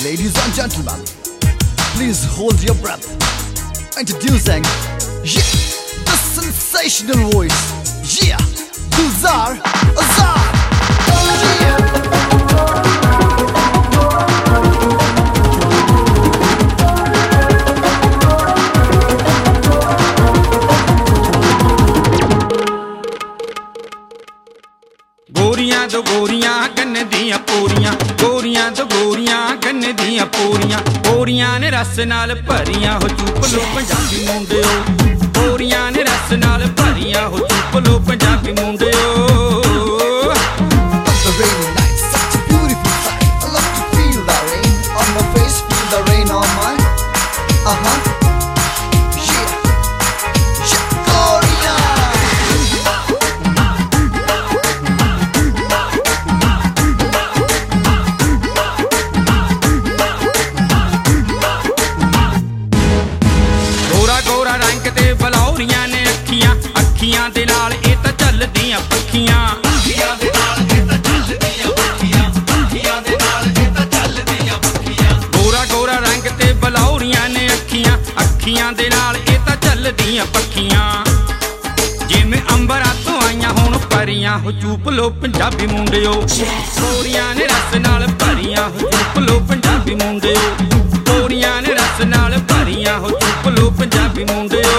Ladies and gentlemen, please hold your breath. Introducing, yeah, the sensational voice, yeah, Gulzar Azar, yeah. गोरियां तो गोरियां गन्ने दियां पूरियां, गोरियां तो गोरियां गन्ने दियां पूरियां, गोरियां ने रस नाल भरियां हो चूप लो पंजाबी मुंडियो, गोरियां ने रस नाल भरियां हो चूप लो Punjabi मुंडियो। The rainy night, such a beautiful sight. I love to feel the rain on my face, feel the rain on my, yeah, Gloria. गोरा रंग ते बलौरियां ने अखियां, अखियां दे नाल ए तां चलदियां पखियां, अखियां दे नाल ए तां चलदियां पखियां, अखियां दे नाल ए तां चलदियां पखियां। गोरा रंग ते बलौरियां ने अखियां, अखियां दे नाल ए तां चलदियां पखियां। जिवें अंबरां तों आईयां हुण परियां हो चूप लो पंजाबी मुंडियो, गोरियां ने रस नाल भरियां हो चूप लो पंजाबी मुंडियो, गोरियां ने रस नाल भरियां हो चूप लो पंजाबी मुंडियो।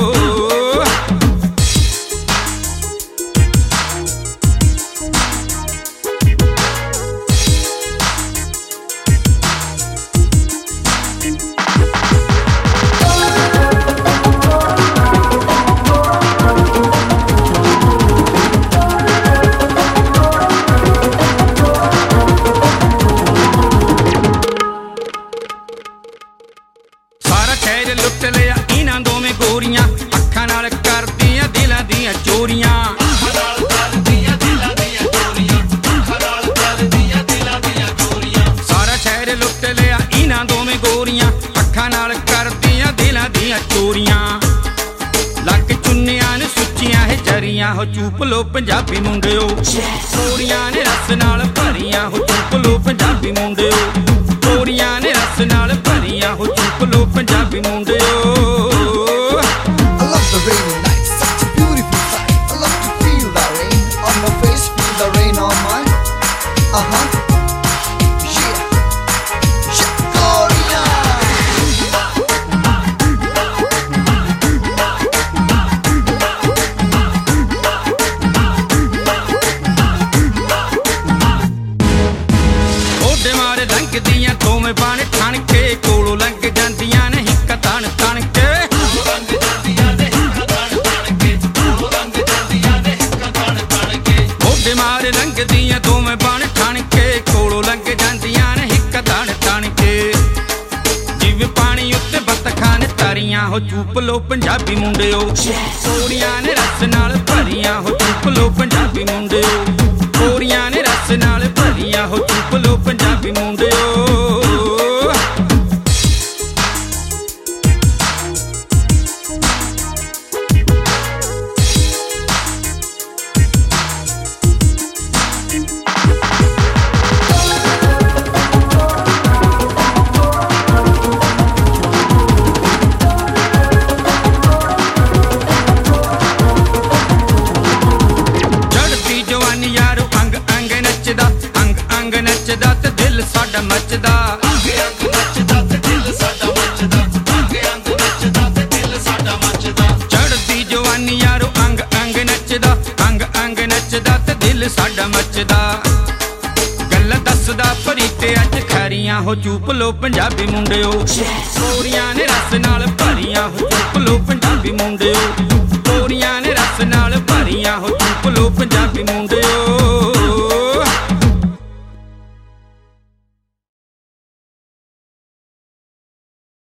लुट लिया इन्हां दोवें गोरियां, अखां नाल करदियां दिलां दियां चोरियां, सारा शहर लुट लिया इन्हां दोवें गोरियां, अखां नाल करदियां दिलां दियां चोरियां। लक चुन्नियां ने सुच्चियां है जरियां हो चूप लो पंजाबी मुंडियो, गोरियां ने रस नाल भरियां हो चूप लो पंजाबी मुंडियो, गोरियां ने रस नाल भरियां हो चूप लो Punjabi मुंडियो। I love the rainy night, such a beautiful sight. I love to feel the rain on my face, feel the rain on my, yeah, Gloria. ओडे मारे लंघ दियां दोवें बाण ठण के, कोलों लंघ जांदियां ने हिक्क तन तन के, ओडे मारे लंघ दियां दोवें बाण ठण के, कोलों लंघ जांदियां ने हिक्क तन तन के। जिवें पानी उत्ते बतखां ने तरियां हो चूप लो पंजाबी मुंडियो, गोरियां ने रस नाल भरियां हो चूप लो पंजाबी मुंडियो, गोरियां ने रस नाल भरियां हो चूप लो पंजाबी मुंडियो। अंग अंग नचदा ते दिल साडा मचदा, अंग अंग नचदा ते दिल साडा मचदा, अंग अंग नचदा ते दिल साडा मचदा। चढ़दी जवानी यारो अंग अंग नचदा, अंग अंग नचदा ते दिल साडा मचदा। गल दसदा भरी ते अज खरियां हो चूप लो पंजाबी मुंडियो, गोरियां ने रस नाल भरियां हो चूप लो पंजाबी मुंडियो, गोरियां ने रस नाल भरियां हो चूप लो पंजाबी मुंडियो।